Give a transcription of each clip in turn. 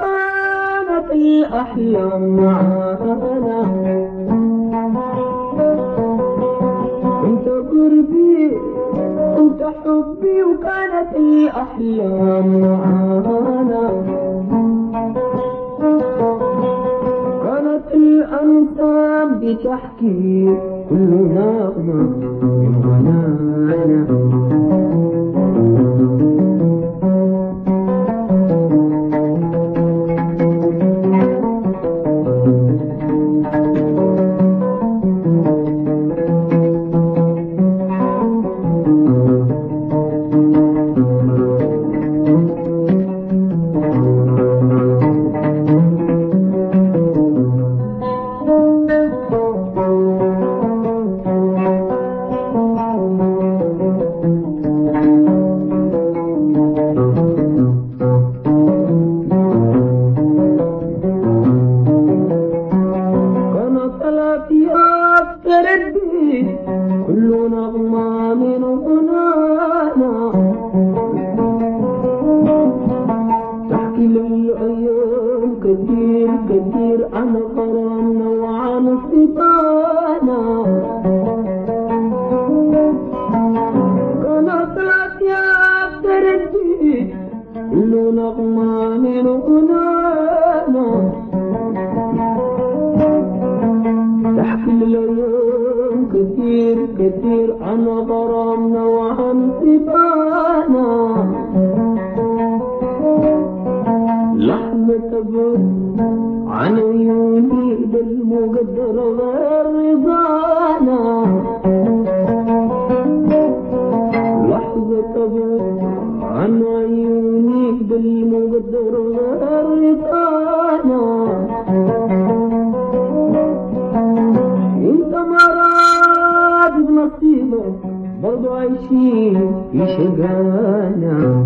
كانت الأحلام معانا، انت قربي انت حبي وكانت الأحلام معانا، كانت الأنساب بتحكي كل نغمة من غنانا. كل نغمة من غنانا تحكي للأيام كثير كثير عن غرامنا وعن صفانا. كانت الأطياب تردي كل نغمة من غنانا تحكي للأيام كثير كثير عن غرامنا وعن صفانا. لحظة بعد عن عيوني بالمقدر غير رضانا، لحظة بعد عن عيوني بالمقدر غير رضانا. انت مراد بنصيبك برضو عايشين في شقانا.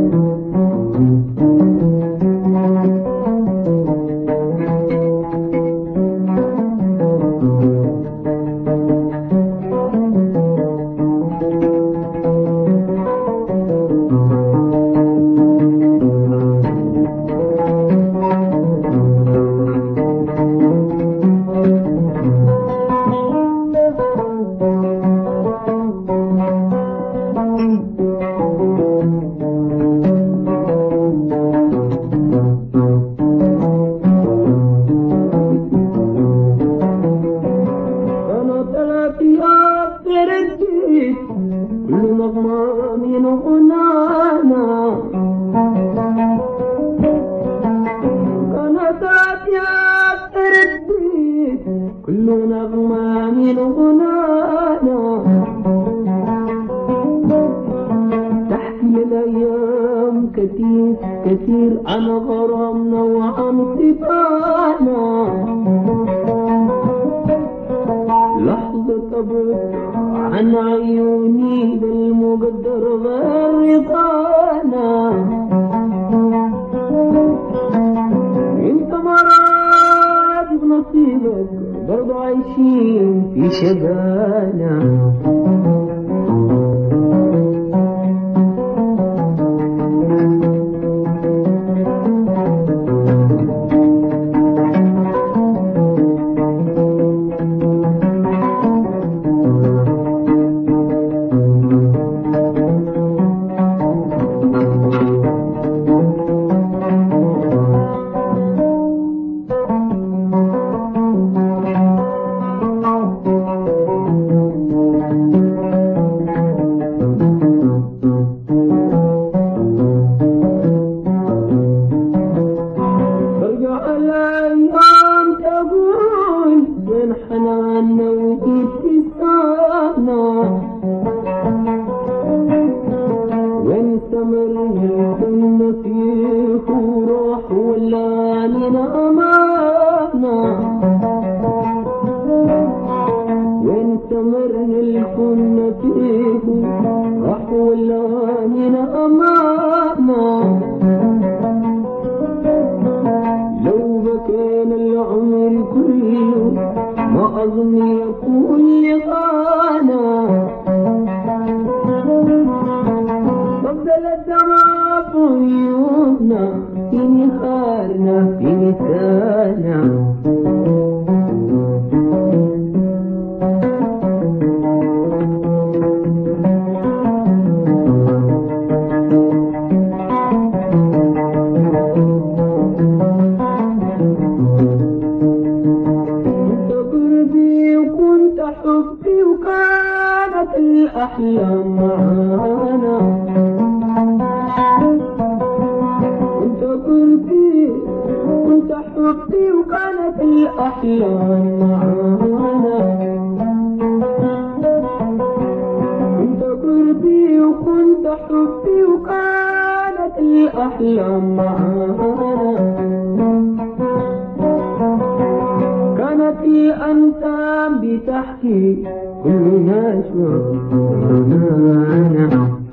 كل نغمة من غنانا كانت أطياب تردي كل نغمة من غنانا تحكي الأيام كثير كثير عن غرامنا وعن صفانا. لحظة بعد عن عيوني بالمقدر غير رضانا. انت مراد بنصيبك برضو عايشين في شقانا. حناننا وابتسامنا وانسمر كنا فيه وروح ولا لنا أمانا وانسمر كنا فيه روح ولا لنا أمانا. لو بكينا العمر كله ما أظن يكون لقانا فضل الدمع في عيوننا في نهار لسنا في نسانا. حبي وكانت الأحلام معانا. كنت قلبي كنت حبي وكانت الأحلام معانا. كنت قلبي وكنت حبي وكانت الأحلام معانا. كانت الأنسام بتحكي كلنا شعورنا.